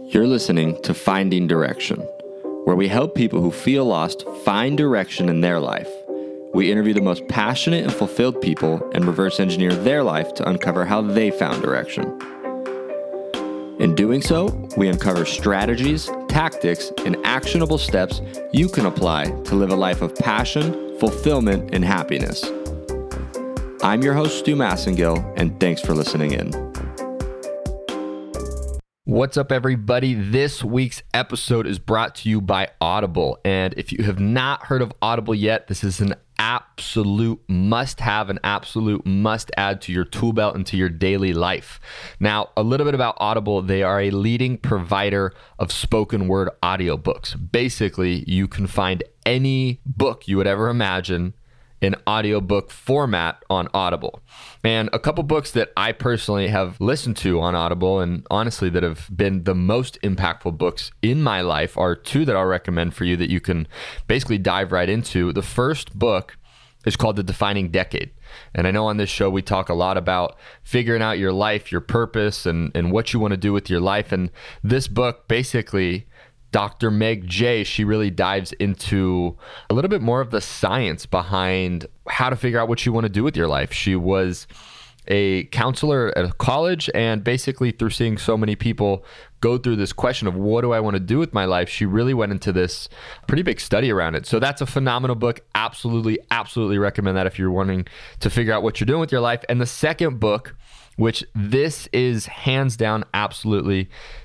You're listening to Finding Direction, where we help people who feel lost find direction in their life. We interview the most passionate and fulfilled people and reverse engineer their life to uncover how they found direction. In doing so, we uncover strategies, tactics, and actionable steps you can apply to live a life of passion, fulfillment, and happiness. I'm your host, Stu Massengill, and thanks for listening in. What's up, everybody? This week's episode is brought to you by Audible. And if you have not heard of Audible yet, this is an absolute must-have, an absolute must-add to your tool belt and to your daily life. Now, a little bit about Audible. They are a leading provider of spoken word audiobooks. Basically, you can find any book you would ever imagine in audiobook format on Audible. And a couple books that I personally have listened to on Audible, and honestly that have been the most impactful books in my life, are two that I'll recommend for you that you can basically dive right into. The first book is called The Defining Decade. And I know on this show we talk a lot about figuring out your life, your purpose, and what you want to do with your life. And this book, basically, Dr. Meg Jay, she really dives into a little bit more of the science behind how to figure out what you want to do with your life. She was a counselor at a college, and basically through seeing so many people go through this question of what do I want to do with my life, she really went into this pretty big study around it. So that's a phenomenal book. Absolutely recommend that if you're wanting to figure out what you're doing with your life. And the second book, which this is hands down absolutely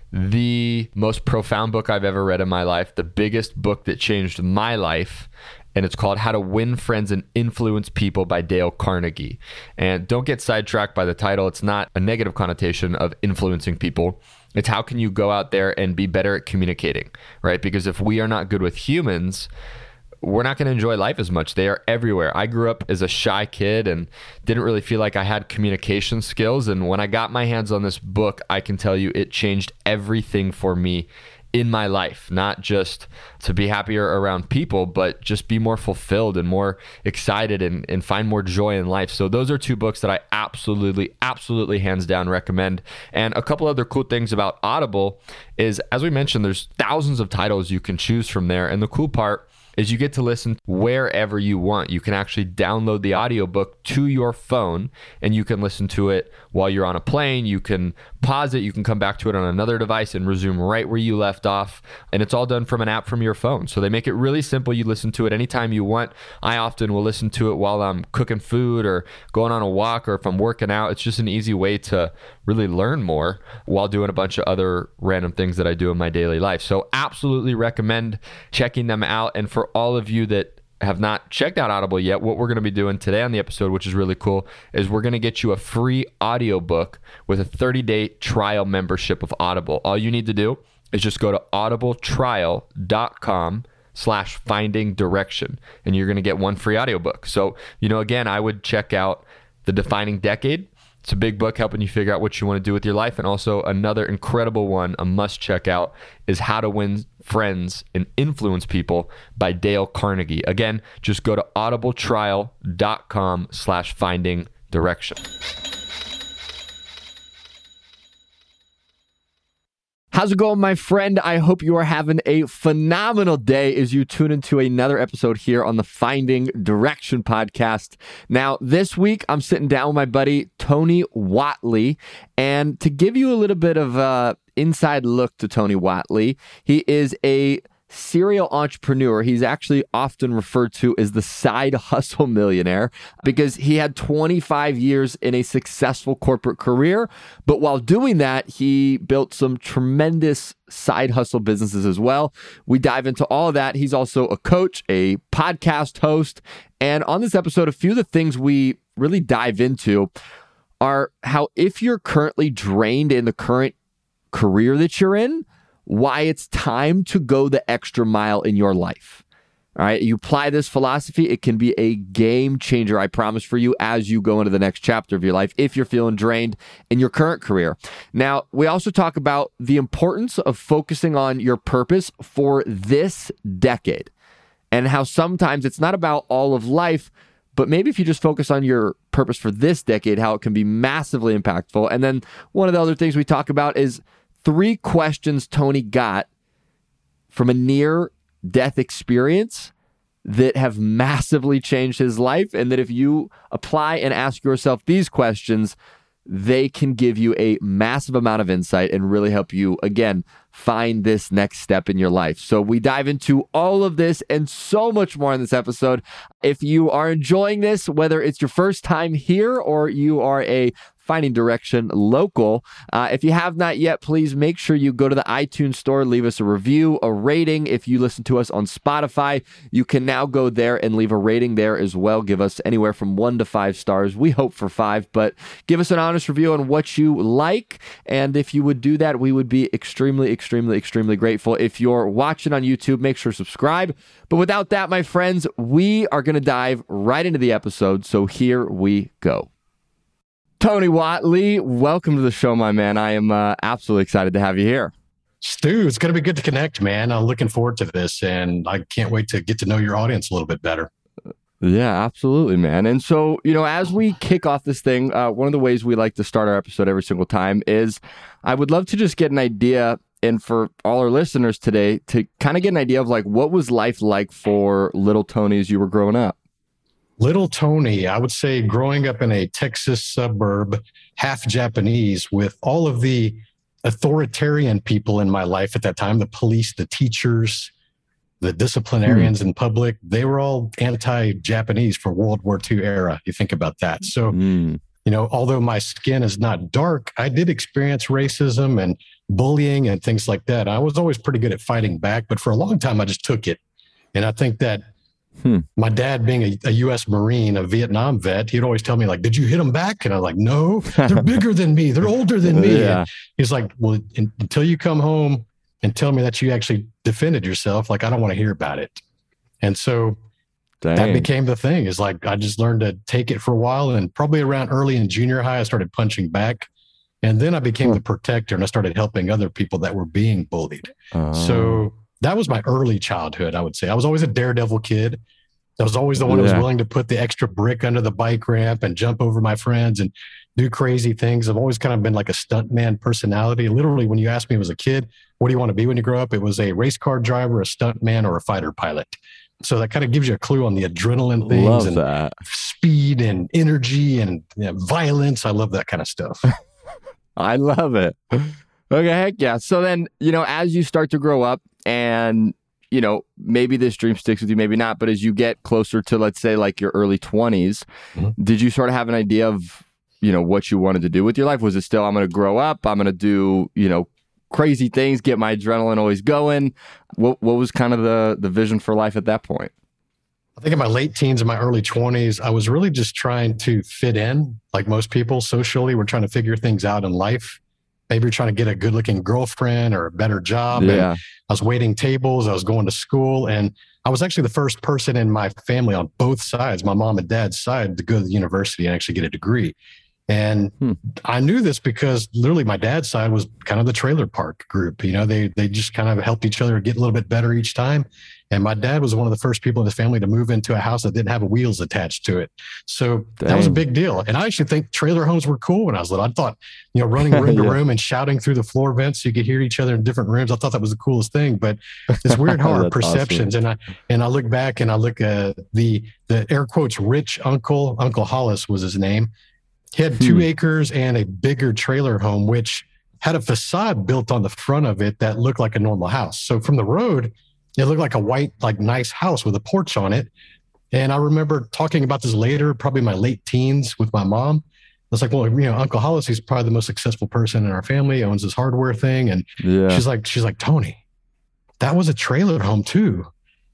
the most profound book I've ever read in my life, the biggest book that changed my life, and it's called How to Win Friends and Influence People by Dale Carnegie. And don't get sidetracked by the title. It's not a negative connotation of influencing people. It's how can you go out there and be better at communicating, right? Because if we are not good with humans, we're not going to enjoy life as much. They are everywhere. I grew up as a shy kid and didn't really feel like I had communication skills. And when I got my hands on this book, I can tell you it changed everything for me in my life, not just to be happier around people, but just be more fulfilled and more excited and find more joy in life. So those are two books that I absolutely hands down recommend. And a couple other cool things about Audible is, as we mentioned, there's thousands of titles you can choose from there. And the cool part is you get to listen wherever you want. You can actually download the audiobook to your phone and you can listen to it while you're on a plane. You can pause it. You can come back to it on another device and resume right where you left off. And it's all done from an app from your phone. So they make it really simple. You listen to it anytime you want. I often will listen to it while I'm cooking food or going on a walk or if I'm working out. It's just an easy way to really learn more while doing a bunch of other random things that I do in my daily life. So absolutely recommend checking them out. And for all of you that have not checked out Audible yet, what we're going to be doing today on the episode, which is really cool, is we're going to get you a free audiobook with a 30-day trial membership of Audible. All you need to do is just go to audibletrial.com/finding direction, and you're going to get one free audiobook. So, again, I would check out The Defining Decade. It's a big book helping you figure out what you want to do with your life. And also another incredible one, a must check out, is How to Win Friends and Influence People by Dale Carnegie. Again, just go to audibletrial.com/finding direction. How's it going, my friend? I hope you are having a phenomenal day as you tune into another episode here on the Finding Direction podcast. Now, this week, I'm sitting down with my buddy, Tony Whatley, and to give you a little bit of an inside look to Tony Whatley, he is a serial entrepreneur. He's actually often referred to as the side hustle millionaire because he had 25 years in a successful corporate career. But while doing that, he built some tremendous side hustle businesses as well. We dive into all of that. He's also a coach, a podcast host. And on this episode, a few of the things we really dive into are how if you're currently drained in the current career that you're in, why it's time to go the extra mile in your life. All right, you apply this philosophy, it can be a game changer, I promise, for you as you go into the next chapter of your life if you're feeling drained in your current career. Now, we also talk about the importance of focusing on your purpose for this decade and how sometimes it's not about all of life, but maybe if you just focus on your purpose for this decade, how it can be massively impactful. And then one of the other things we talk about is 3 questions Tony got from a near-death experience that have massively changed his life, and that if you apply and ask yourself these questions, they can give you a massive amount of insight and really help you, again, find this next step in your life. So we dive into all of this and so much more in this episode. If you are enjoying this, whether it's your first time here or you are a Finding Direction local, if you have not yet, please make sure you go to the iTunes store, leave us a review, a rating. If you listen to us on Spotify, you can now go there and leave a rating there as well. Give us anywhere from 1 to 5 stars. We hope for 5, but give us an honest review on what you like. And if you would do that, we would be extremely, extremely, extremely grateful. If you're watching on YouTube, make sure to subscribe. But without that, my friends, we are going to dive right into the episode. So here we go. Tony Whatley, welcome to the show, my man. I am absolutely excited to have you here. Stu, it's going to be good to connect, man. I'm looking forward to this, and I can't wait to get to know your audience a little bit better. Yeah, absolutely, man. And so, as we kick off this thing, one of the ways we like to start our episode every single time is I would love to just get an idea, and for all our listeners today, to kind of get an idea of like, what was life like for little Tony as you were growing up? Little Tony, I would say growing up in a Texas suburb, half Japanese, with all of the authoritarian people in my life at that time, the police, the teachers, the disciplinarians in public, they were all anti-Japanese for World War II era. You think about that. So, although my skin is not dark, I did experience racism and bullying and things like that. I was always pretty good at fighting back, but for a long time, I just took it. And I think that my dad being a U.S. Marine, a Vietnam vet, he'd always tell me, like, did you hit them back? And I was like, no, they're bigger than me. They're older than me. Yeah. And he's like, well, until you come home and tell me that you actually defended yourself, like, I don't want to hear about it. And so that became the thing, is like, I just learned to take it for a while. And probably around early in junior high, I started punching back. And then I became the protector, and I started helping other people that were being bullied. So that was my early childhood, I would say. I was always a daredevil kid. I was always the one who was willing to put the extra brick under the bike ramp and jump over my friends and do crazy things. I've always kind of been like a stuntman personality. Literally, when you asked me as a kid, what do you want to be when you grow up? It was a race car driver, a stuntman, or a fighter pilot. So that kind of gives you a clue on the adrenaline things speed and energy and violence. I love that kind of stuff. I love it. Okay, heck yeah. So then, as you start to grow up and, maybe this dream sticks with you, maybe not, but as you get closer to, let's say, like your early 20s, did you sort of have an idea of, what you wanted to do with your life? Was it still, I'm going to grow up, I'm going to do, crazy things, get my adrenaline always going? What was kind of the vision for life at that point? I think in my late teens and my early 20s, I was really just trying to fit in, like most people socially. We're trying to figure things out in life. Maybe you're trying to get a good-looking girlfriend or a better job. Yeah. And I was waiting tables. I was going to school. And I was actually the first person in my family on both sides, my mom and dad's side, to go to the university and actually get a degree. And I knew this because literally my dad's side was kind of the trailer park group. They just kind of helped each other get a little bit better each time. And my dad was one of the first people in his family to move into a house that didn't have wheels attached to it. So that was a big deal. And I actually think trailer homes were cool when I was little. I thought, running room to room and shouting through the floor vents so you could hear each other in different rooms. I thought that was the coolest thing. But it's weird how our perceptions. Awesome. And I look back and I look at the air quotes rich Uncle Hollis was his name. He had 2 acres and a bigger trailer home, which had a facade built on the front of it that looked like a normal house. So from the road, it looked like a white, like nice house with a porch on it. And I remember talking about this later, probably my late teens with my mom. I was like, well, Uncle Hollis, he's probably the most successful person in our family, owns this hardware thing. And she's like, Tony, that was a trailer home too.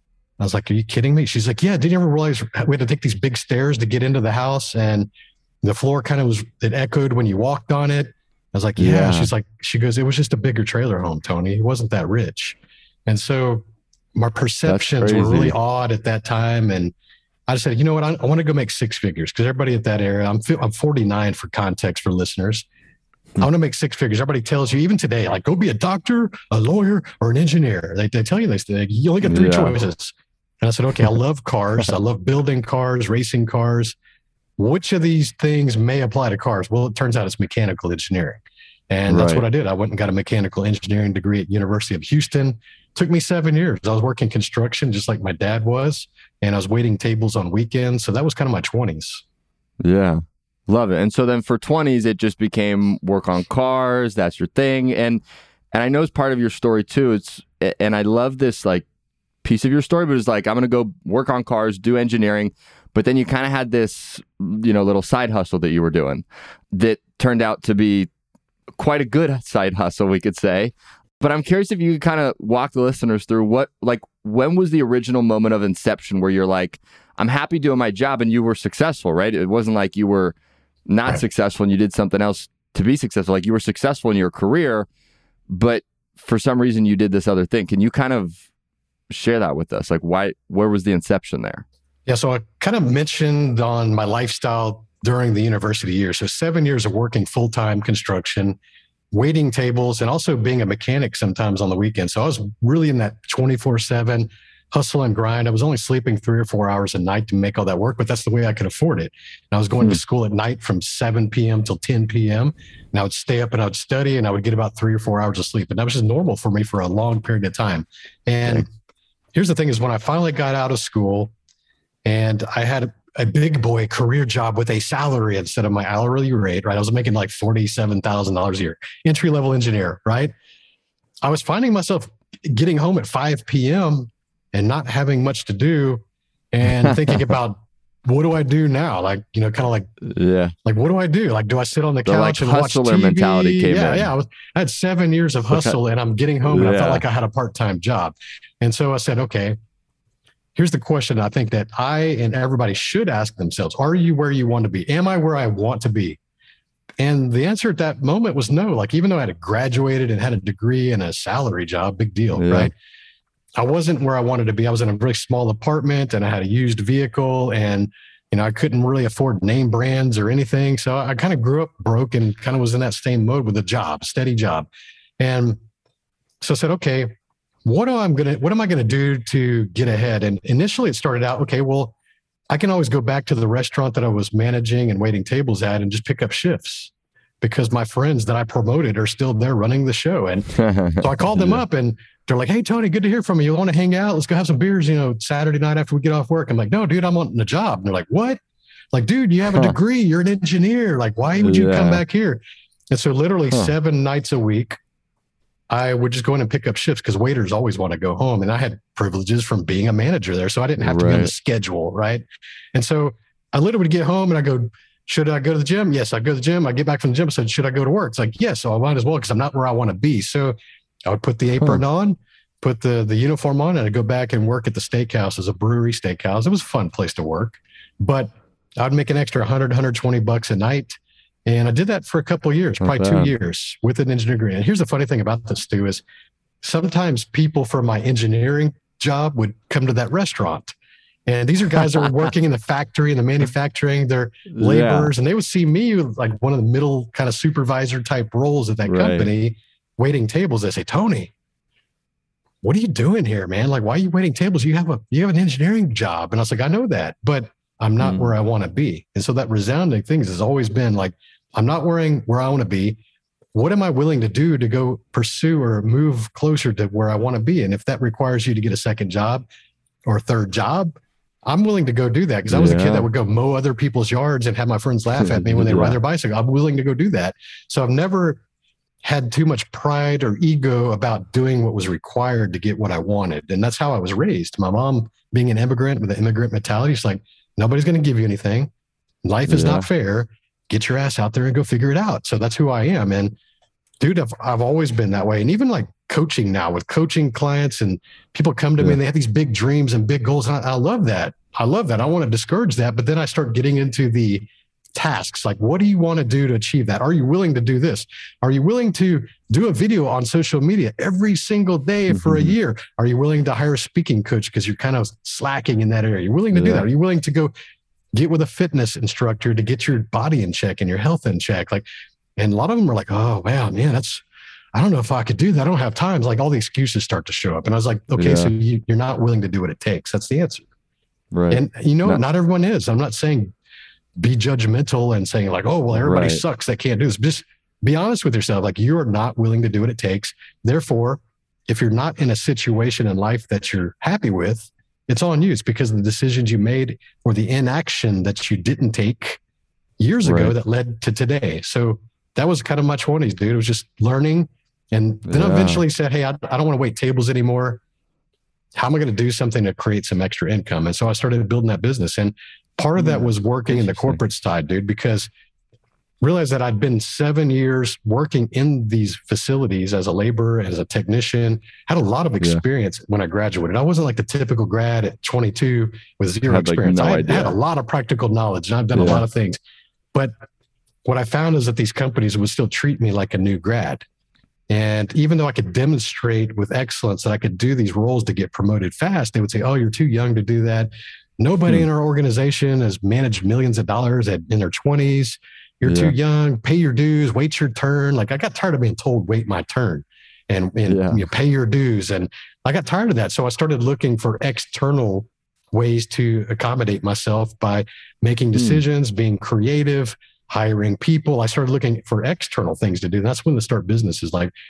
I was like, are you kidding me? She's like, yeah, didn't you ever realize we had to take these big stairs to get into the house? And the floor kind of it echoed when you walked on it. I was like, yeah. She goes, it was just a bigger trailer home, Tony. He wasn't that rich. And so my perceptions were really odd at that time. And I just said, you know what? I want to go make 6 figures, because everybody at that era, I'm 49 for context for listeners. I want to make 6 figures. Everybody tells you, even today, like, go be a doctor, a lawyer, or an engineer. They tell you this. You only get 3 choices. And I said, okay, I love cars. I love building cars, racing cars. Which of these things may apply to cars? Well, it turns out it's mechanical engineering. And that's what I did. I went and got a mechanical engineering degree at University of Houston. Took me 7 years. I was working construction just like my dad was, and I was waiting tables on weekends. So that was kind of my 20s. Yeah. Love it. And so then for 20s, it just became work on cars. That's your thing. And I know it's part of your story too. And I love this like piece of your story, but it's like, I'm going to go work on cars, do engineering. But then you kind of had this, little side hustle that you were doing that turned out to be quite a good side hustle, we could say. But I'm curious if you could kind of walk the listeners through when was the original moment of inception where you're like, I'm happy doing my job, and you were successful, right? It wasn't like you were not successful and you did something else to be successful. Like you were successful in your career, but for some reason you did this other thing. Can you kind of share that with us? Like where was the inception there? Yeah. So I kind of mentioned on my lifestyle during the university years. So 7 years of working full-time construction, waiting tables, and also being a mechanic sometimes on the weekends. So I was really in that 24/7 hustle and grind. I was only sleeping 3 or 4 hours a night to make all that work, but that's the way I could afford it. And I was going to school at night from 7 p.m. till 10 p.m. And I would stay up and I would study, and I would get about 3 or 4 hours of sleep. And that was just normal for me for a long period of time. And here's the thing is, when I finally got out of school and I had a big boy career job with a salary instead of my hourly rate, right? I was making like $47,000 a year, entry-level engineer, right? I was finding myself getting home at 5 p.m. and not having much to do and thinking about, what do I do now? Like, kind of like, like, what do I do? Like, do I sit on the couch and watch TV? Mentality came in. Yeah. I had 7 years of hustle and I'm getting home and I felt like I had a part-time job. And so I said, okay, here's the question I think that I and everybody should ask themselves. Are you where you want to be? Am I where I want to be? And the answer at that moment was no. Like, even though I had graduated and had a degree and a salary job, big deal, right? I wasn't where I wanted to be. I was in a really small apartment and I had a used vehicle, and, I couldn't really afford name brands or anything. So I kind of grew up broke and kind of was in that same mode with a job, steady job. And so I said, okay, what am I going to do to get ahead? And initially it started out, okay, well, I can always go back to the restaurant that I was managing and waiting tables at and just pick up shifts, because my friends that I promoted are still there running the show. And so I called them up and they're like, hey, Tony, good to hear from you. You want to hang out? Let's go have some beers, Saturday night after we get off work. I'm like, no, dude, I'm on the job. And they're like, what? Like, dude, you have a degree. You're an engineer. Like, why would you come back here? And so literally 7 nights a week, I would just go in and pick up shifts, because waiters always want to go home. And I had privileges from being a manager there. So I didn't have to be on the schedule, right? And so I literally would get home and I go, should I go to the gym? Yes, I go to the gym. I get back from the gym. I said, should I go to work? It's like, yes, so I might as well, because I'm not where I want to be. So I would put the apron on, put the uniform on, and I'd go back and work at the steakhouse as a brewery steakhouse. It was a fun place to work, but I'd make an extra $100, $120 a night. And I did that for a couple of years, probably 2 years with an engineering degree. And here's the funny thing about this, Stu, is sometimes people from my engineering job would come to that restaurant. And these are guys that were working in the factory and the manufacturing, they're laborers, and they would see me like one of the middle kind of supervisor type roles at that company, waiting tables. They say, Tony, what are you doing here, man? Like, why are you waiting tables? You have an engineering job. And I was like, I know that, but I'm not where I want to be. And so that resounding thing has always been like, I'm not where I want to be. What am I willing to do to go pursue or move closer to where I want to be? And if that requires you to get a second job or a third job, I'm willing to go do that, because I was a kid that would go mow other people's yards and have my friends laugh at me when they ride their bicycle. I'm willing to go do that. So I've never had too much pride or ego about doing what was required to get what I wanted. And that's how I was raised. My mom, being an immigrant with an immigrant mentality, she's like, nobody's going to give you anything. Life is not fair. Get your ass out there and go figure it out. So that's who I am. And dude, I've always been that way. And even like coaching now, with coaching clients, and people come to me and they have these big dreams and big goals. And I love that. I want to discourage that. But then I start getting into the tasks. Like, what do you want to do to achieve that? Are you willing to do this? Are you willing to do a video on social media every single day for a year? Are you willing to hire a speaking coach because you're kind of slacking in that area? You're willing to do that? Are you willing to go get with a fitness instructor to get your body in check and your health in check? Like, and a lot of them are like, oh, wow, man, I don't know if I could do that. I don't have time. It's like all the excuses start to show up. And I was like, okay, so you're not willing to do what it takes. That's the answer. Right. And not everyone is. I'm not saying be judgmental and saying like, oh, well, everybody sucks that can't do this. Just be honest with yourself. Like, you are not willing to do what it takes. Therefore, if you're not in a situation in life that you're happy with, it's on you. It's because of the decisions you made or the inaction that you didn't take years ago that led to today. So that was kind of my 20s, dude. It was just learning. And then I eventually said, hey, I don't want to wait tables anymore. How am I going to do something to create some extra income? And so I started building that business. And part of that was working in the corporate side, dude, because realized that I'd been 7 years working in these facilities as a laborer, as a technician, had a lot of experience when I graduated. I wasn't like the typical grad at 22 with zero experience. I had a lot of practical knowledge and I've done a lot of things. But what I found is that these companies would still treat me like a new grad. And even though I could demonstrate with excellence that I could do these roles to get promoted fast, they would say, oh, you're too young to do that. Nobody in our organization has managed millions of dollars in their 20s. You're too young, pay your dues, wait your turn. Like, I got tired of being told, wait my turn and you pay your dues. And I got tired of that. So I started looking for external ways to accommodate myself by making decisions, being creative, hiring people. I started looking for external things to do. And that's when the start business is like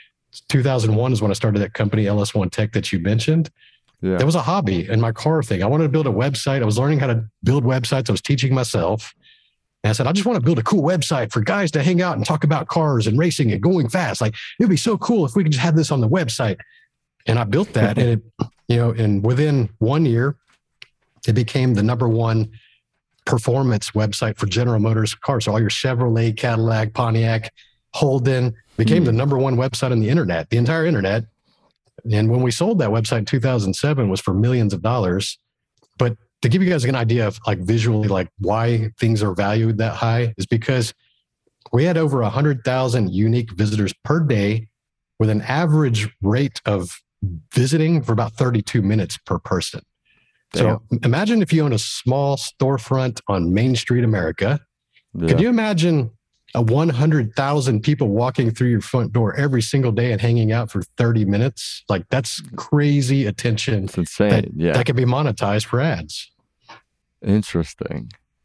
2001 is when I started that company, LS1 Tech, that you mentioned. Yeah. That was a hobby and my car thing. I wanted to build a website. I was learning how to build websites. I was teaching myself. And I said, I just want to build a cool website for guys to hang out and talk about cars and racing and going fast. Like, it'd be so cool if we could just have this on the website. And I built that. And it, and within 1 year, it became the #1 performance website for General Motors cars. So all your Chevrolet, Cadillac, Pontiac, Holden became the #1 website on the internet, the entire internet. And when we sold that website in 2007, it was for millions of dollars. But to give you guys an idea of like visually, like why things are valued that high is because we had over 100,000 unique visitors per day with an average rate of visiting for about 32 minutes per person. Damn. So imagine if you own a small storefront on Main Street, America. Yeah. Could you imagine 100,000 people walking through your front door every single day and hanging out for 30 minutes? Like, that's crazy attention. It's insane. That can be monetized for ads. Interesting.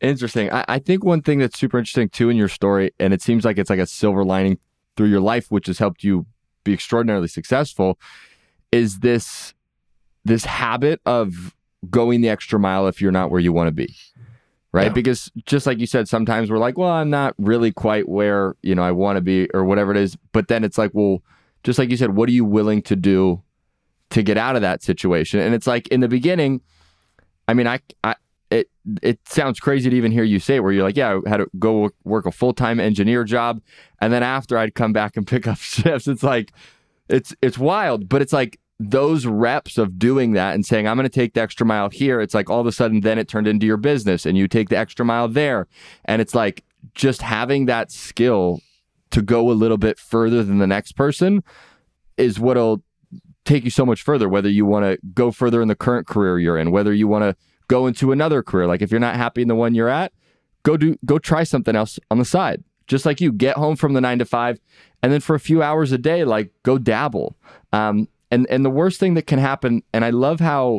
I think one thing that's super interesting too in your story, and it seems like it's like a silver lining through your life, which has helped you be extraordinarily successful, is this habit of going the extra mile if you're not where you want to be. Right. Yeah. Because just like you said, sometimes we're like, well, I'm not really quite where, I want to be or whatever it is. But then it's like, well, just like you said, what are you willing to do to get out of that situation? And it's like in the beginning, I mean, it sounds crazy to even hear you say it, where you're like, yeah, I had to go work a full-time engineer job. And then after I'd come back and pick up shifts. It's like, it's wild, but it's like, those reps of doing that and saying, I'm going to take the extra mile here. It's like all of a sudden then it turned into your business and you take the extra mile there. And it's like just having that skill to go a little bit further than the next person is what'll take you so much further, whether you want to go further in the current career you're in, whether you want to go into another career. Like if you're not happy in the one you're at, go try something else on the side. Just like you get home from the 9 to 5 and then for a few hours a day, like go dabble. And the worst thing that can happen, and I love how,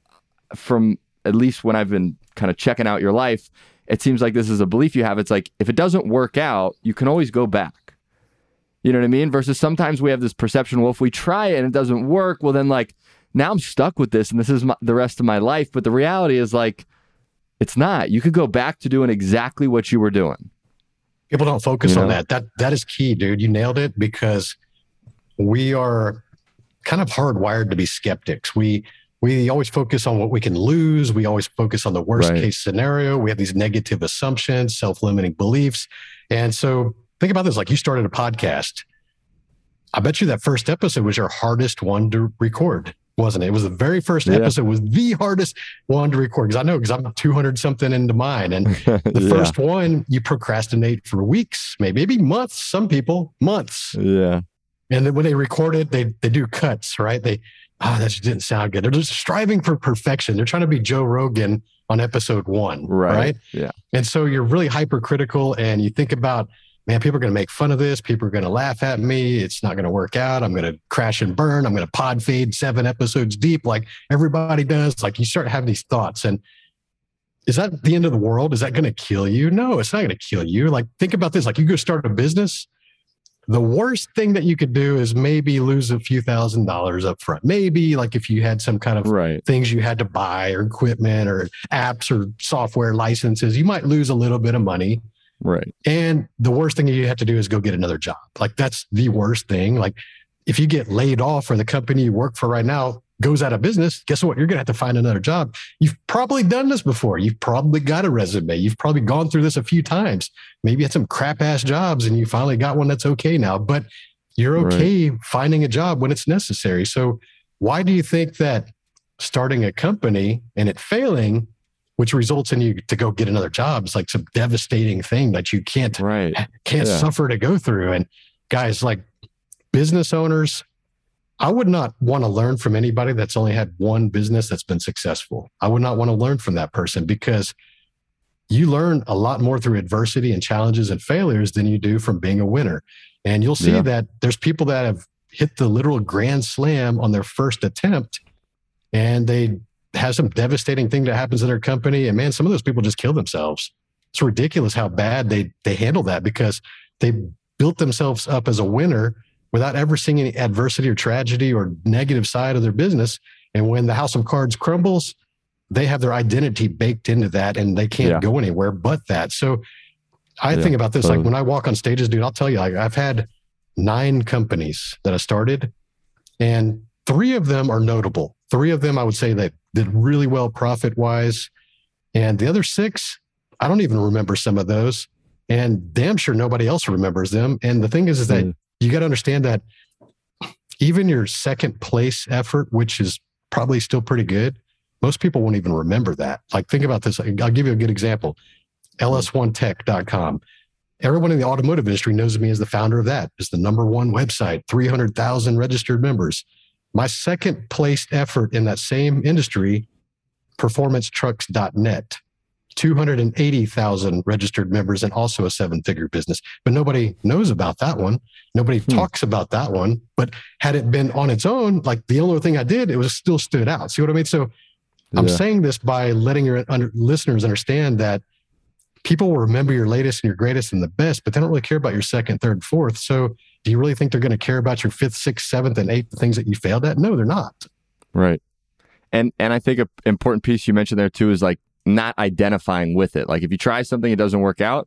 from at least when I've been kind of checking out your life, it seems like this is a belief you have. It's like, if it doesn't work out, you can always go back. You know what I mean? Versus sometimes we have this perception, well, if we try it and it doesn't work, well then like, now I'm stuck with this and this is the rest of my life. But the reality is like, it's not. You could go back to doing exactly what you were doing. People don't focus on that. That is key, dude. You nailed it, because we are kind of hardwired to be skeptics. We always focus on what we can lose. We always focus on the worst case scenario. We have these negative assumptions, self-limiting beliefs. And so think about this, like you started a podcast. I bet you that first episode was your hardest one to record, wasn't it? It was the very first episode was the hardest one to record. Because I'm 200 something into mine. And the first one, you procrastinate for weeks, maybe months, some people, months. Yeah. And then when they record it, they do cuts, right? That just didn't sound good. They're just striving for perfection. They're trying to be Joe Rogan on episode 1, right? Yeah. And so you're really hypercritical and you think about, man, people are going to make fun of this. People are going to laugh at me. It's not going to work out. I'm going to crash and burn. I'm going to pod fade 7 episodes deep like everybody does. Like you start having these thoughts. And is that the end of the world? Is that going to kill you? No, it's not going to kill you. Like think about this. Like you go start a business. The worst thing that you could do is maybe lose a few $1,000s up front. Maybe like if you had some kind of things you had to buy or equipment or apps or software licenses, you might lose a little bit of money. Right. And the worst thing you have to do is go get another job. Like that's the worst thing. Like if you get laid off or the company you work for right now goes out of business, guess what? You're going to have to find another job. You've probably done this before. You've probably got a resume. You've probably gone through this a few times. Maybe you had some crap ass jobs and you finally got one that's okay now, but you're okay finding a job when it's necessary. So why do you think that starting a company and it failing, which results in you to go get another job, is like some devastating thing that you can't suffer to go through? And guys, like business owners, I would not want to learn from anybody that's only had one business that's been successful. I would not want to learn from that person because you learn a lot more through adversity and challenges and failures than you do from being a winner. And you'll see that there's people that have hit the literal grand slam on their first attempt and they have some devastating thing that happens in their company. And man, some of those people just kill themselves. It's ridiculous how bad they handle that because they built themselves up as a winner without ever seeing any adversity or tragedy or negative side of their business. And when the house of cards crumbles, they have their identity baked into that and they can't go anywhere but that. So I think about this, like when I walk on stages, dude, I'll tell you, like I've had 9 companies that I started and 3 of them are notable. 3 of them, I would say that did really well profit-wise. And the other 6, I don't even remember some of those. And damn sure nobody else remembers them. And the thing is that you got to understand that even your second place effort, which is probably still pretty good, most people won't even remember that. Like think about this. I'll give you a good example. ls1tech.com. Everyone in the automotive industry knows me as the founder of that. It's the #1 website, 300,000 registered members. My second placed effort in that same industry, performancetrucks.net. 280,000 registered members and also a 7-figure business. But nobody knows about that one. Nobody talks about that one. But had it been on its own, like the only thing I did, it was still stood out. See what I mean? So I'm saying this by letting your listeners understand that people will remember your latest and your greatest and the best, but they don't really care about your second, third, fourth. So do you really think they're going to care about your 5th, 6th, 7th, and 8th things that you failed at? No, they're not. Right. And I think an important piece you mentioned there too is like not identifying with it. Like if you try something, it doesn't work out,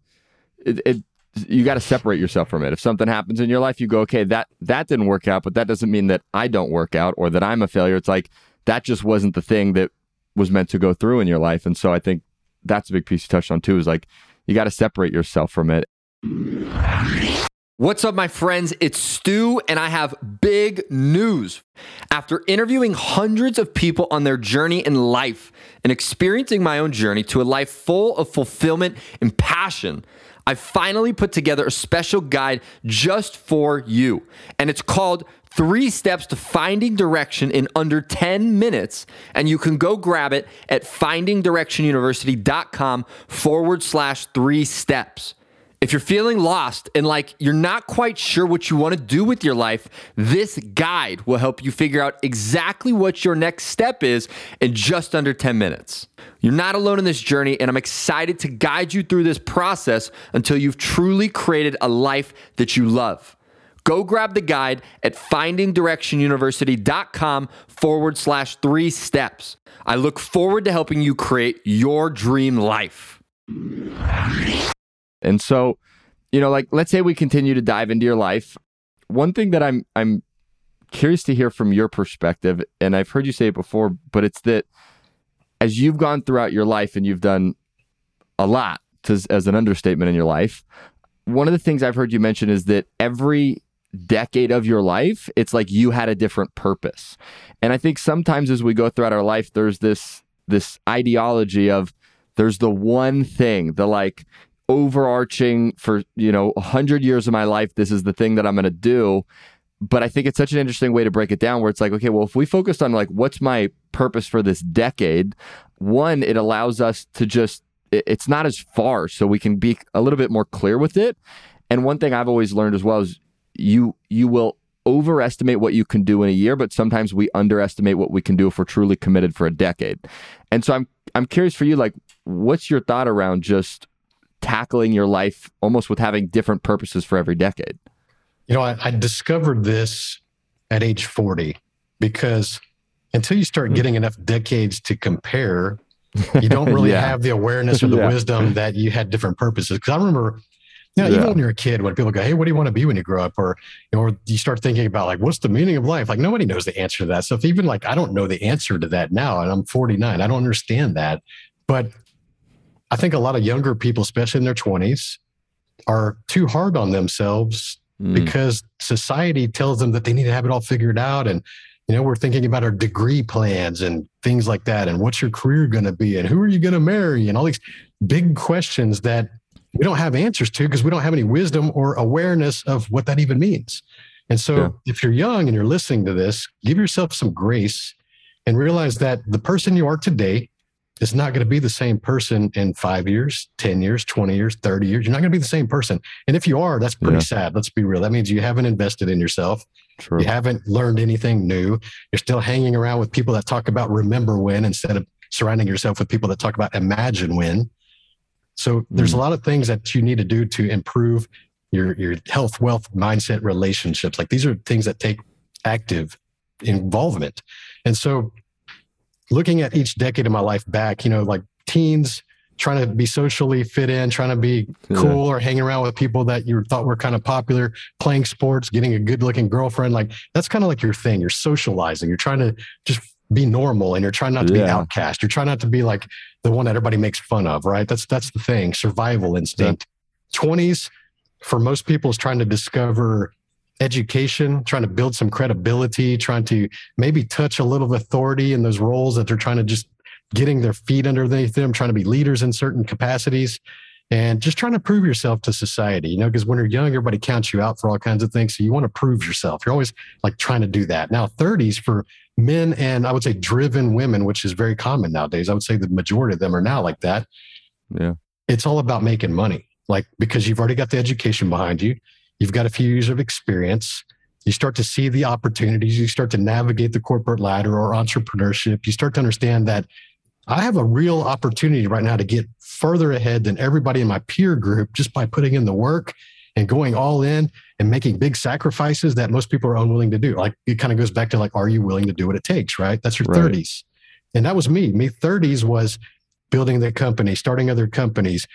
you got to separate yourself from it. If something happens in your life, you go, okay, that didn't work out, but that doesn't mean that I don't work out or that I'm a failure. It's like, that just wasn't the thing that was meant to go through in your life. And so I think that's a big piece you touched on too, is like, you got to separate yourself from it. What's up, my friends? It's Stu, and I have big news. After interviewing hundreds of people on their journey in life and experiencing my own journey to a life full of fulfillment and passion, I finally put together a special guide just for you. And it's called 3 Steps to Finding Direction in Under 10 Minutes. And you can go grab it at findingdirectionuniversity.com/3 steps. If you're feeling lost and like you're not quite sure what you want to do with your life, this guide will help you figure out exactly what your next step is in just under 10 minutes. You're not alone in this journey, and I'm excited to guide you through this process until you've truly created a life that you love. Go grab the guide at findingdirectionuniversity.com/3 steps. I look forward to helping you create your dream life. And so, you know, like, let's say we continue to dive into your life. One thing that I'm curious to hear from your perspective, and I've heard you say it before, but it's that as you've gone throughout your life and you've done a lot, as an understatement in your life, one of the things I've heard you mention is that every decade of your life, it's like you had a different purpose. And I think sometimes as we go throughout our life, there's this ideology of there's the one thing, the like overarching for, 100 years of my life, this is the thing that I'm going to do. But I think it's such an interesting way to break it down where it's like, okay, well, if we focused on like, what's my purpose for this decade? One, it allows us to just, it's not as far, so we can be a little bit more clear with it. And one thing I've always learned as well is you will overestimate what you can do in a year, but sometimes we underestimate what we can do if we're truly committed for a decade. And so I'm curious for you, like, what's your thought around just tackling your life almost with having different purposes for every decade? I discovered this at age 40 because until you start getting enough decades to compare, you don't really have the awareness or the wisdom that you had different purposes. Because I remember, even when you're a kid, when people go, "Hey, what do you want to be when you grow up?" Or you start thinking about like, what's the meaning of life? Like nobody knows the answer to that stuff. Even like, I don't know the answer to that now, and I'm 49. I don't understand that. But I think a lot of younger people, especially in their 20s, are too hard on themselves because society tells them that they need to have it all figured out. And, we're thinking about our degree plans and things like that. And what's your career going to be? And who are you going to marry? And all these big questions that we don't have answers to because we don't have any wisdom or awareness of what that even means. And so if you're young and you're listening to this, give yourself some grace and realize that the person you are today is not going to be the same person in 5 years, 10 years, 20 years, 30 years. You're not going to be the same person. And if you are, that's pretty sad. Let's be real. That means you haven't invested in yourself. True. You haven't learned anything new. You're still hanging around with people that talk about remember when instead of surrounding yourself with people that talk about imagine when. So there's a lot of things that you need to do to improve your health, wealth, mindset, relationships. Like these are things that take active involvement. And so looking at each decade of my life back, like teens trying to be socially fit in, trying to be cool or hanging around with people that you thought were kind of popular, playing sports, getting a good looking girlfriend. Like that's kind of like your thing. You're socializing. You're trying to just be normal and you're trying not to be outcast. You're trying not to be like the one that everybody makes fun of, right? That's the thing. Survival instinct. 20s for most people is trying to discover education, trying to build some credibility, trying to maybe touch a little authority in those roles that they're trying to just getting their feet underneath them, trying to be leaders in certain capacities and just trying to prove yourself to society, because when you're young, everybody counts you out for all kinds of things. So you want to prove yourself. You're always like trying to do that. Now 30s for men and I would say driven women, which is very common nowadays. I would say the majority of them are now like that. Yeah. It's all about making money, like because you've already got the education behind you. You've got a few years of experience. You start to see the opportunities. You start to navigate the corporate ladder or entrepreneurship. You start to understand that I have a real opportunity right now to get further ahead than everybody in my peer group just by putting in the work and going all in and making big sacrifices that most people are unwilling to do. Like it kind of goes back to like, are you willing to do what it takes, right? That's your 30s. And that was me. Me 30s was building the company, starting other companies,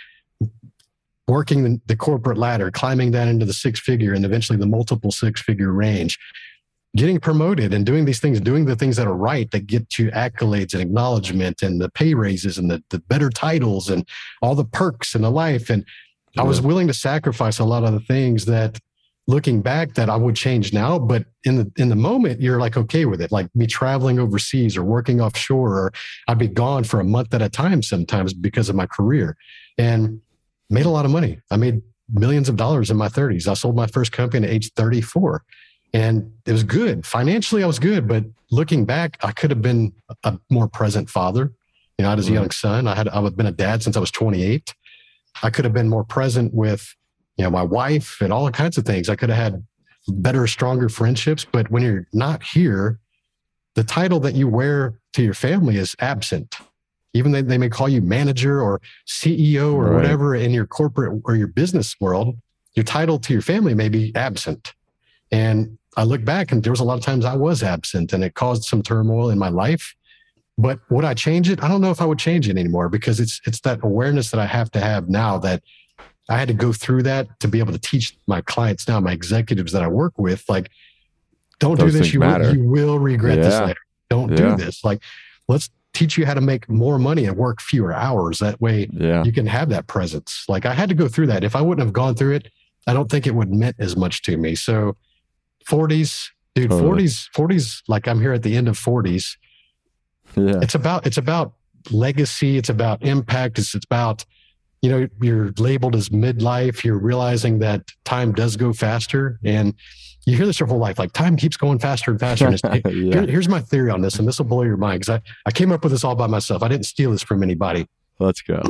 working the corporate ladder, climbing that into the six-figure and eventually the multiple six-figure range, getting promoted and doing these things, doing the things that are right that get you accolades and acknowledgement and the pay raises and the better titles and all the perks in the life. And I was willing to sacrifice a lot of the things that looking back that I would change now, but in the moment, you're like, okay with it. Like me traveling overseas or working offshore, or I'd be gone for a month at a time sometimes because of my career and made a lot of money. I made millions of dollars in my 30s. I sold my first company at age 34 and it was good. Financially, I was good, but looking back, I could have been a more present father. I had a young son. I had been a dad since I was 28. I could have been more present with, my wife and all kinds of things. I could have had better, stronger friendships. But when you're not here, the title that you wear to your family is absent. Even they may call you manager or CEO or whatever in your corporate or your business world, your title to your family may be absent. And I look back and there was a lot of times I was absent and it caused some turmoil in my life. But would I change it? I don't know if I would change it anymore because it's that awareness that I have to have now that I had to go through that to be able to teach my clients now, my executives that I work with, like, don't do this. You will regret this later. Don't do this. Like, let's teach you how to make more money and work fewer hours. That way you can have that presence. Like I had to go through that. If I wouldn't have gone through it, I don't think it would meant as much to me. So 40s, dude, 40s, like I'm here at the end of 40s. Yeah. It's about legacy. It's about impact. It's about, you're labeled as midlife. You're realizing that time does go faster. And you hear this your whole life, like time keeps going faster and faster. And here's my theory on this, and this will blow your mind because I came up with this all by myself. I didn't steal this from anybody. Let's go.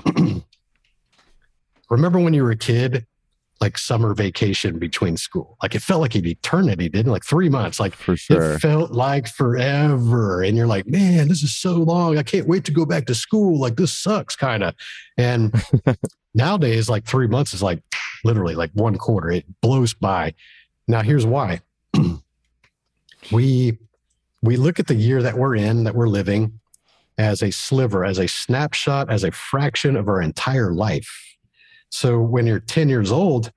Remember when you were a kid, like summer vacation between school? Like it felt like an eternity, didn't it? Like 3 months. Like for sure. It felt like forever. And you're like, man, this is so long. I can't wait to go back to school. Like this sucks kind of. And nowadays, like 3 months is like literally like one quarter. It blows by. Now, here's why. We look at the year that we're in, that we're living, as a sliver, as a snapshot, as a fraction of our entire life. So when you're 10 years old,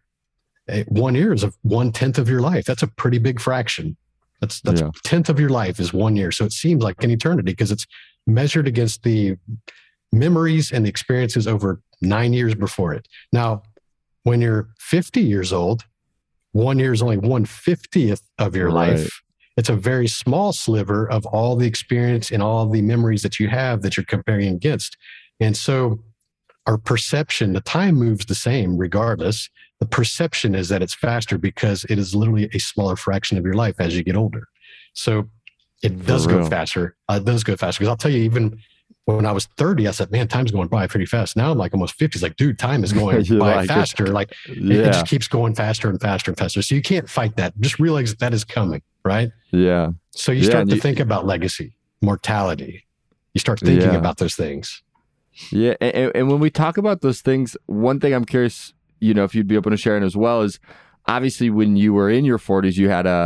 1 year is 1/10 of your life. That's a pretty big fraction. That's a tenth of your life is 1 year. So it seems like an eternity because it's measured against the memories and the experiences over 9 years before it. Now, when you're 50 years old, 1 year is only 1/50th of your life. It's a very small sliver of all the experience and all the memories that you have that you're comparing against. And so our perception, the time moves the same regardless. The perception is that it's faster because it is literally a smaller fraction of your life as you get older. So it does go faster. It does go faster. Because I'll tell you, even when I was 30, I said, man, time's going by pretty fast. Now I'm like almost 50. It's like, dude, time is going by faster. It just keeps going faster and faster and faster. So you can't fight that. Just realize that is coming, right? Yeah. So you start to think about legacy, mortality. You start thinking about those things. Yeah. And when we talk about those things, one thing I'm curious, if you'd be open to sharing as well, is obviously when you were in your 40s, you had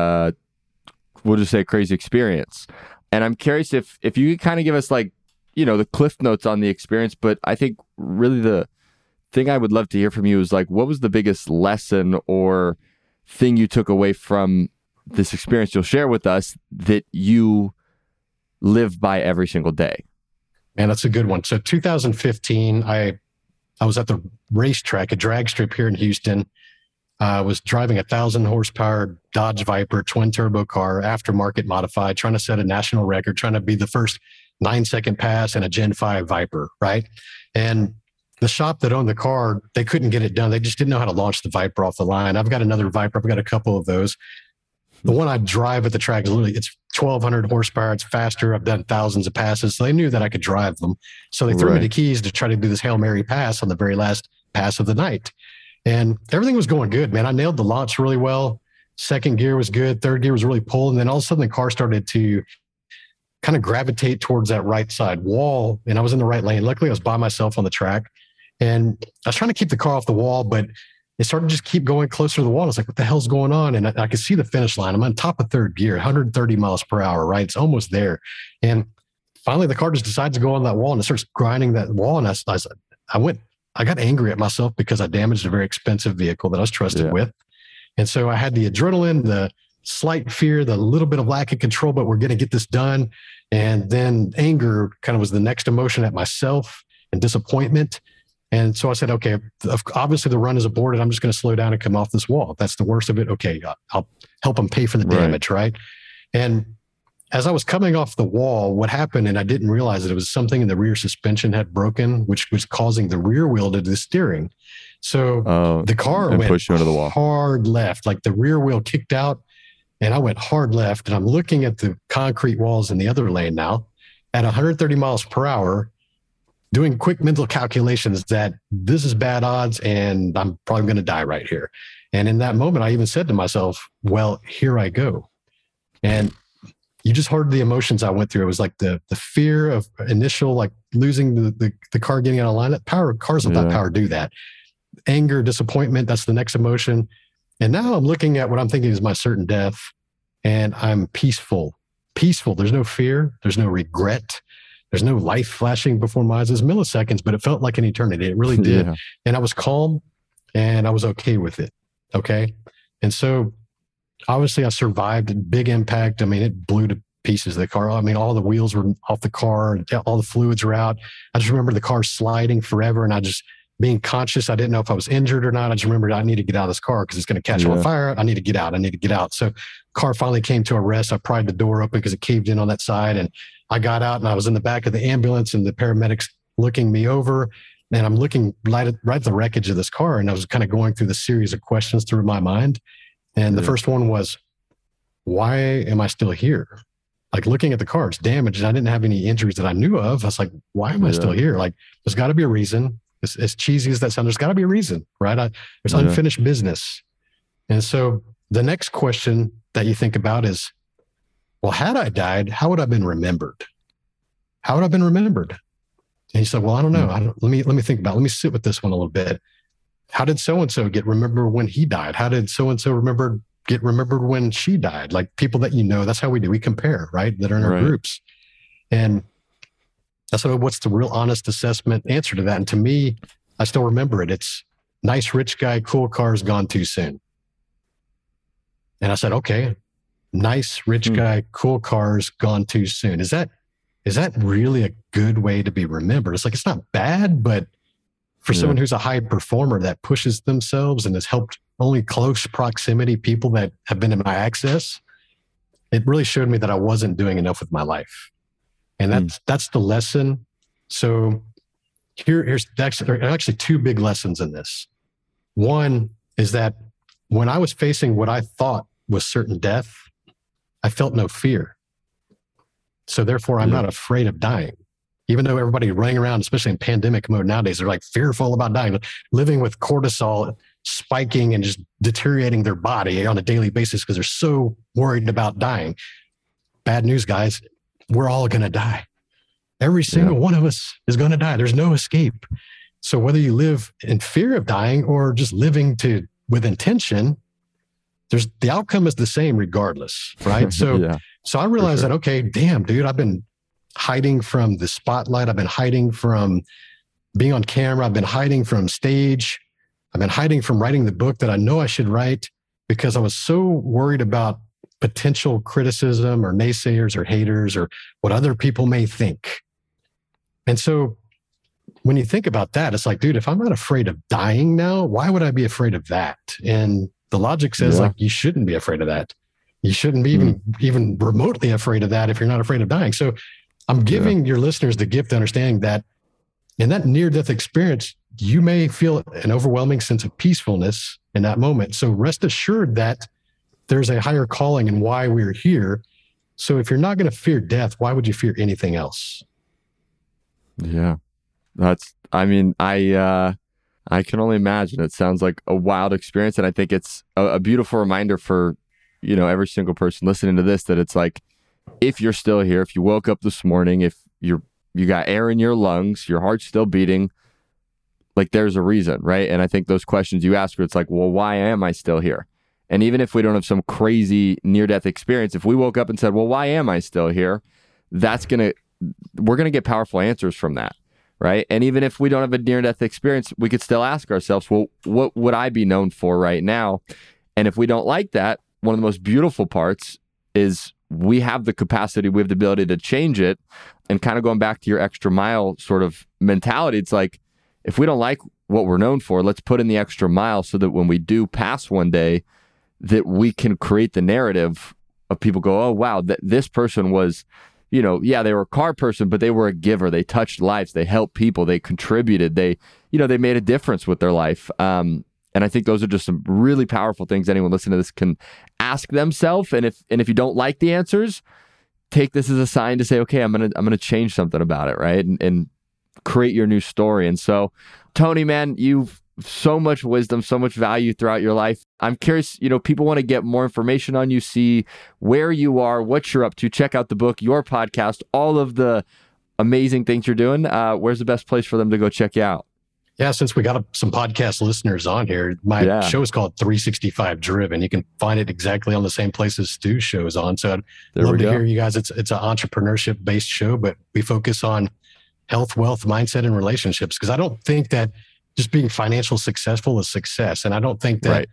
we'll just say crazy experience. And I'm curious if you could kind of give us the cliff notes on the experience, but I think really the thing I would love to hear from you is what was the biggest lesson or thing you took away from this experience you'll share with us that you live by every single day? Man, that's a good one. So 2015, I was at the racetrack, a drag strip here in Houston. I was driving 1,000 horsepower Dodge Viper twin turbo car, aftermarket modified, trying to set a national record, trying to be the first 9-second pass in a Gen 5 Viper, right? And the shop that owned the car, they couldn't get it done. They just didn't know how to launch the Viper off the line. I've got another Viper. I've got a couple of those. The one I drive at the track is literally, it's 1,200 horsepower. It's faster. I've done thousands of passes. So they knew that I could drive them. So they threw me the keys to try to do this Hail Mary pass on the very last pass of the night. And everything was going good, man. I nailed the launch really well. Second gear was good. Third gear was really pulling. And then all of a sudden the car started to kind of gravitate towards that right side wall. And I was in the right lane. Luckily, I was by myself on the track. And I was trying to keep the car off the wall, but it started to just keep going closer to the wall. I was like, what the hell's going on? And I could see the finish line. I'm on top of third gear, 130 miles per hour, right? It's almost there. And finally, the car just decides to go on that wall and it starts grinding that wall. And I got angry at myself because I damaged a very expensive vehicle that I was trusted with. And so I had the adrenaline, the slight fear, the little bit of lack of control, but we're going to get this done. And then anger kind of was the next emotion at myself and disappointment. And so I said, okay, obviously the run is aborted. I'm just going to slow down and come off this wall. If that's the worst of it, okay, I'll help them pay for the damage, right? And as I was coming off the wall, what happened, and I didn't realize it was something in the rear suspension had broken, which was causing the rear wheel to do the steering. So the car went pushed you into the wall. Hard left, like the rear wheel kicked out, and I went hard left. And I'm looking at the concrete walls in the other lane now at 130 miles per hour, doing quick mental calculations that this is bad odds and I'm probably going to die right here. And in that moment, I even said to myself, well, here I go. And you just heard the emotions I went through. It was like the fear of initial, like losing the car getting out of line. Cars without power do that. Anger, disappointment, that's the next emotion. And now I'm looking at what I'm thinking is my certain death, and I'm peaceful. Peaceful. There's no fear. There's no regret. There's no life flashing before my eyes. It was milliseconds, but it felt like an eternity. It really did. Yeah. And I was calm and I was okay with it. Okay. And so obviously I survived. Big impact. I mean, it blew to pieces of the car. I mean, all the wheels were off the car. All the fluids were out. I just remember the car sliding forever. And I just being conscious. I didn't know if I was injured or not. I just remembered I need to get out of this car because it's going to catch on fire. I need to get out. I need to get out. So car finally came to a rest. I pried the door open because it caved in on that side. And I got out and I was in the back of the ambulance and the paramedics looking me over, and I'm looking right at the wreckage of this car. And I was kind of going through the series of questions through my mind. And the first one was, why am I still here? Like looking at the car, it's damaged. And I didn't have any injuries that I knew of. I was like, why am I still here? Like, there's got to be a reason. As cheesy as that sounds, there's got to be a reason, right? There's unfinished business. And so the next question that you think about is, well, had I died, how would I have been remembered? How would I have been remembered? And he said, well, I don't know. Let me think about it. Let me sit with this one a little bit. How did so-and-so get remembered when he died? How did so-and-so remembered get remembered when she died. Like people that you know, that's how we do. We compare, right? That are in our groups. And that's what's the real honest assessment answer to that. And to me, I still remember it. It's nice, rich guy, cool cars, gone too soon. And I said, okay, nice, rich guy, cool cars, gone too soon. Is that really a good way to be remembered? It's like, it's not bad, but for someone who's a high performer that pushes themselves and has helped only close proximity people that have been in my access, it really showed me that I wasn't doing enough with my life. And that's the lesson. So there are actually two big lessons in this. One is that when I was facing what I thought was certain death, I felt no fear. So therefore, I'm not afraid of dying. Even though everybody running around, especially in pandemic mode nowadays, they're like fearful about dying, living with cortisol spiking and just deteriorating their body on a daily basis because they're so worried about dying. Bad news, guys. We're all going to die. Every single one of us is going to die. There's no escape. So whether you live in fear of dying or just living with intention, the outcome is the same regardless, right? So, so I realized that, okay, damn, dude, I've been hiding from the spotlight. I've been hiding from being on camera. I've been hiding from stage. I've been hiding from writing the book that I know I should write because I was so worried about potential criticism or naysayers or haters or what other people may think. And so when you think about that, it's like, dude, if I'm not afraid of dying now, why would I be afraid of that? And the logic says like, you shouldn't be afraid of that. You shouldn't be even remotely afraid of that if you're not afraid of dying. So I'm giving your listeners the gift of understanding that in that near-death experience, you may feel an overwhelming sense of peacefulness in that moment. So rest assured that there's a higher calling in why we're here. So if you're not going to fear death, why would you fear anything else? Yeah. I can only imagine. It sounds like a wild experience. And I think it's a beautiful reminder for, every single person listening to this, that it's like, if you're still here, if you woke up this morning, if you got air in your lungs, your heart's still beating, like there's a reason, right? And I think those questions you ask, it's like, well, why am I still here? And even if we don't have some crazy near-death experience, if we woke up and said, well, why am I still here? We're going to get powerful answers from that, right? And even if we don't have a near-death experience, we could still ask ourselves, well, what would I be known for right now? And if we don't like that, one of the most beautiful parts is we have the capacity, we have the ability to change it. And kind of going back to your extra mile sort of mentality, it's like, if we don't like what we're known for, let's put in the extra mile so that when we do pass one day, that we can create the narrative of people go, oh, wow, this person was, they were a car person, but they were a giver. They touched lives. They helped people. They contributed. They made a difference with their life. And I think those are just some really powerful things anyone listening to this can ask themselves. And if you don't like the answers, take this as a sign to say, okay, I'm gonna change something about it, right? And create your new story. And so, Tony, man, you've so much wisdom, so much value throughout your life. I'm curious, people want to get more information on you, see where you are, what you're up to, check out the book, your podcast, all of the amazing things you're doing. Where's the best place for them to go check you out? Yeah, since we got some podcast listeners on here, my show is called 365 Driven. You can find it exactly on the same place as Stu's show is on. So I'd love to hear you guys. It's an entrepreneurship-based show, but we focus on health, wealth, mindset, and relationships, because I don't think that just being financially successful is success. And I don't think that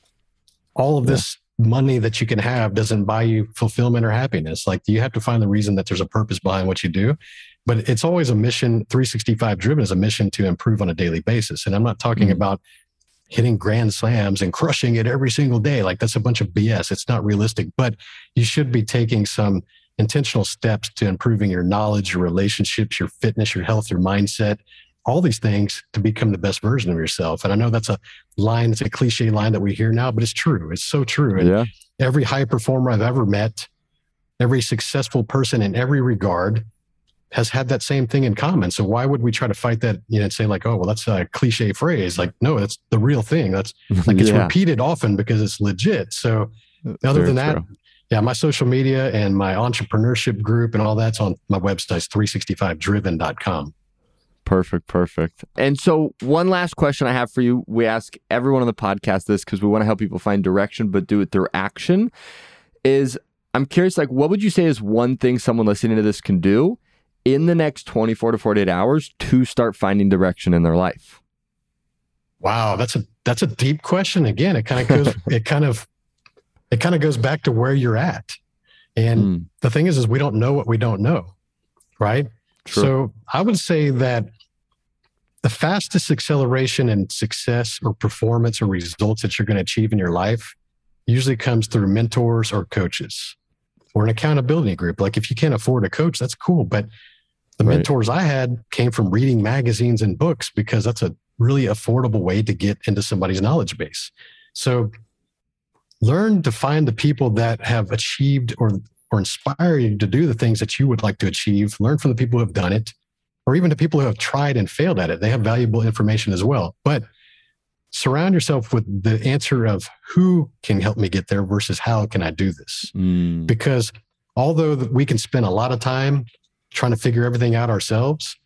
all of this money that you can have doesn't buy you fulfillment or happiness. Like, you have to find the reason that there's a purpose behind what you do. But it's always a mission. 365 Driven is a mission to improve on a daily basis. And I'm not talking about hitting grand slams and crushing it every single day. Like, that's a bunch of BS. It's not realistic. But you should be taking some intentional steps to improving your knowledge, your relationships, your fitness, your health, your mindset, all these things to become the best version of yourself. And I know that's a line, it's a cliche line that we hear now, but it's true. It's so true. And every high performer I've ever met, every successful person in every regard has had that same thing in common. So why would we try to fight that, and say like, oh, well, that's a cliche phrase. Like, no, that's the real thing. That's like, it's repeated often because it's legit. So other than that, my social media and my entrepreneurship group and all that's on my website, 365driven.com. Perfect. And so one last question I have for you. We ask everyone on the podcast this because we want to help people find direction, but do it through action. I'm curious, like, what would you say is one thing someone listening to this can do in the next 24 to 48 hours to start finding direction in their life? Wow, that's a deep question. Again, it kind of goes back to where you're at. And the thing is we don't know what we don't know, right? True. So I would say that the fastest acceleration in success or performance or results that you're going to achieve in your life usually comes through mentors or coaches or an accountability group. Like if you can't afford a coach, that's cool. But the mentors I had came from reading magazines and books because that's a really affordable way to get into somebody's knowledge base. So learn to find the people that have achieved or inspire you to do the things that you would like to achieve. Learn from the people who have done it, or even the people who have tried and failed at it. They have valuable information as well. But surround yourself with the answer of who can help me get there versus how can I do this? Because although we can spend a lot of time trying to figure everything out ourselves,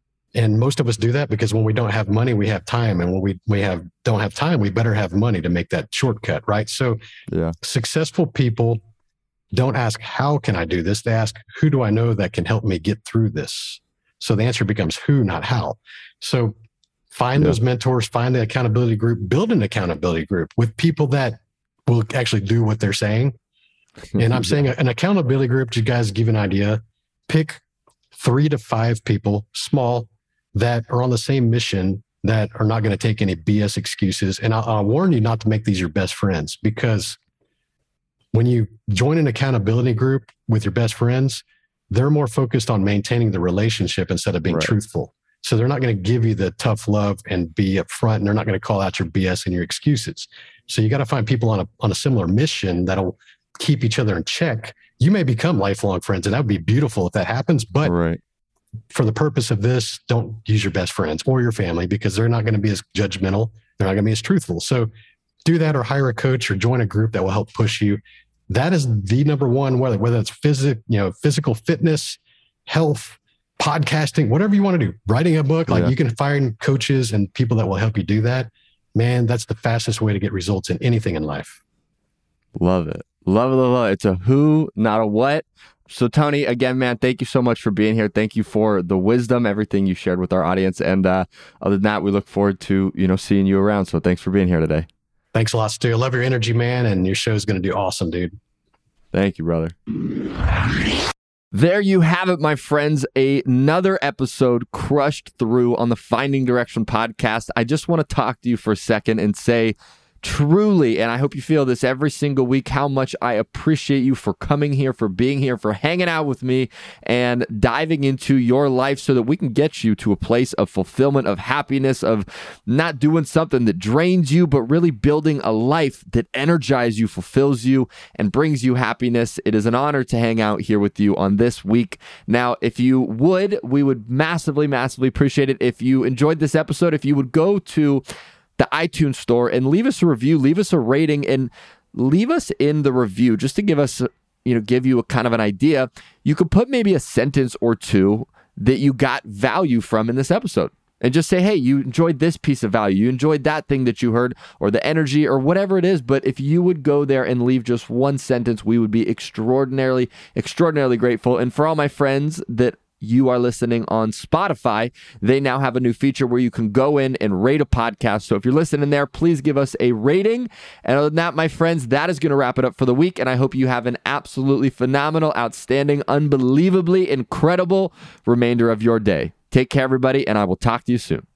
and most of us do that because when we don't have money, we have time. And when we don't have time, we better have money to make that shortcut, right? So successful people don't ask, how can I do this? They ask, who do I know that can help me get through this? So the answer becomes who, not how. So find those mentors, find the accountability group, build an accountability group with people that will actually do what they're saying. And I'm saying an accountability group, to you guys give an idea, pick 3 to 5 people, small, that are on the same mission, that are not going to take any BS excuses. And I'll warn you not to make these your best friends, because when you join an accountability group with your best friends, they're more focused on maintaining the relationship instead of being truthful. So they're not going to give you the tough love and be upfront, and they're not going to call out your BS and your excuses. So you got to find people on a similar mission that'll keep each other in check. You may become lifelong friends, and that would be beautiful if that happens. But for the purpose of this, don't use your best friends or your family, because they're not going to be as judgmental. They're not going to be as truthful. So do that, or hire a coach, or join a group that will help push you. That is the number one, whether it's physical fitness, health, podcasting, whatever you want to do, writing a book, you can find coaches and people that will help you do that. Man, that's the fastest way to get results in anything in life. Love it. Love it. It's a who, not a what. So Tony, again, man, thank you so much for being here. Thank you for the wisdom, everything you shared with our audience. And other than that, we look forward to, seeing you around. So thanks for being here today. Thanks a lot, Stu. I love your energy, man. And your show's going to do awesome, dude. Thank you, brother. There you have it, my friends. Another episode crushed through on the Finding Direction podcast. I just want to talk to you for a second and say, truly, and I hope you feel this every single week, how much I appreciate you for coming here, for being here, for hanging out with me and diving into your life so that we can get you to a place of fulfillment, of happiness, of not doing something that drains you, but really building a life that energizes you, fulfills you, and brings you happiness. It is an honor to hang out here with you on this week. Now, if you would, we would massively, massively appreciate it if you enjoyed this episode, if you would go to the iTunes store and leave us a review, leave us a rating, and leave us in the review just to give us, give you a kind of an idea. You could put maybe a sentence or two that you got value from in this episode, and just say, hey, you enjoyed this piece of value, you enjoyed that thing that you heard, or the energy, or whatever it is. But if you would go there and leave just one sentence, we would be extraordinarily, extraordinarily grateful. And for all my friends that you are listening on Spotify, they now have a new feature where you can go in and rate a podcast. So if you're listening there, please give us a rating. And other than that, my friends, that is going to wrap it up for the week. And I hope you have an absolutely phenomenal, outstanding, unbelievably incredible remainder of your day. Take care, everybody, and I will talk to you soon.